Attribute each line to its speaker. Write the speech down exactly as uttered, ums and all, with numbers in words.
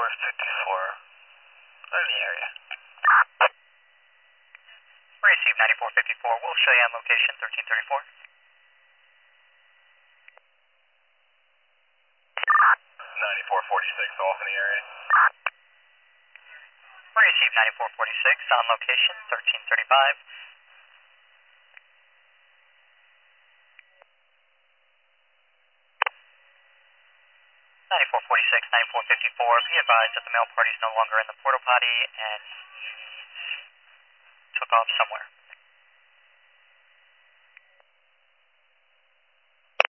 Speaker 1: fifty-four. I'm in the area.
Speaker 2: Receive ninety-four fifty-four. We'll show you on location thirteen thirty-four.
Speaker 1: ninety-four forty-six, off in the area.
Speaker 2: Receive ninety-four forty-six on location thirteen thirty-five. ninety-four forty-six, ninety-four fifty-four. Be advised that the male party is no longer in the porta potty and he took off somewhere.